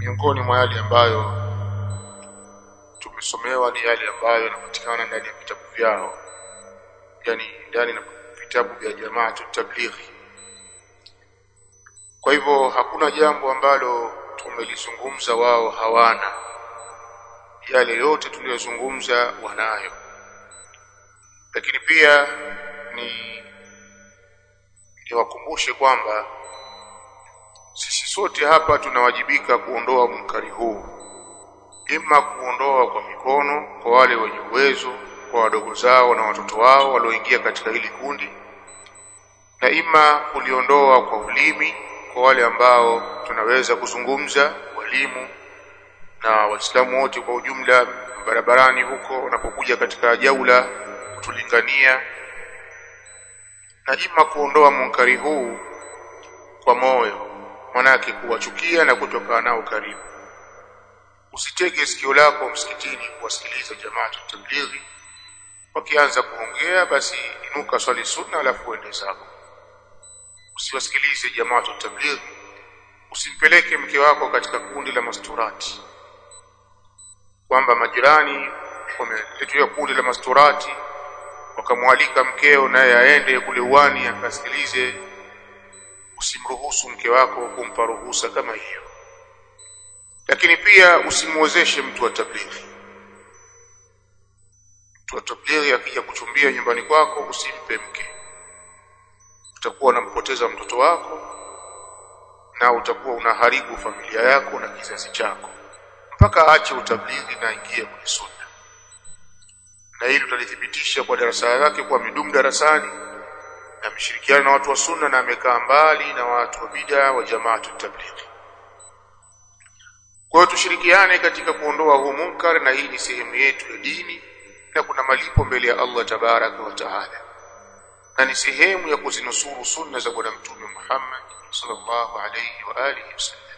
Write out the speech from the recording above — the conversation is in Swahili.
miongoni mwa yale ambayo tumesomewa ni yale ambayo yanapatikana ndani ya vitabu vyao, yani ndani ya vitabu vya Jamaatu Tablighi. Kwa hivyo hakuna jambo ambalo tumelizungumza wao hawana, yale yote tuliyozungumza wanayo. Lakini pia niwakumbushe kwamba sisi sote hapa tunawajibika kuondoa munkari huu, ima kuondoa kwa mikono kwa wale wenye uwezo, kwa wadogo zao na watoto wao walioingia katika hili kundi, na ima kuliondoa kwa ulimi kwa wale ambao tunaweza kuzungumza, walimu na Waislamu wote kwa ujumla barabarani huko wanapokuja katika jaula kutulingania, na ima kuondoa munkari huu kwa moyo, manake kuwachukia na kutoka nao karibu. Usitege sikio lako msikitini kuwasikiliza Jamaatu Tablighi, wakianza kuongea basi inuka swali sunna alafu uende zako. Usiwasikilize Jamaatu Tablighi. Usimpeleke mke wako katika kundi la masturati, kwamba majirani wameletea kundi la masturati wakamwalika mkeo naye aende kule uwani akasikilize. Usimruhusu mke wako kumpa ruhusa kama hiyo. Lakini pia usimwozeshe mtu wa tablighi. Mtu wa tablighi akija kuchumbia nyumbani kwako usimpe mke, utakuwa unampoteza mtoto wako na utakuwa unaharibu familia yako na kizazi chako, mpaka aache utablighi na ingie kwenye sunna. Na hili tutalithibitisha kwa darasa yake, kwa midumu darasani na mshirikiana na watu wa sunna na amekaa mbali na watu wa bid'a wa Jamaatu Tablighi. Kwa hiyo tushirikiane katika kuondoa huu munkar, na hii ni sehemu yetu ya dini na kuna malipo mbele ya Allah tabaraka wa taala, na ni sehemu ya kuzinusuru sunna za Bwana Mtume Muhammad sallallahu alayhi wa alihi wasallam.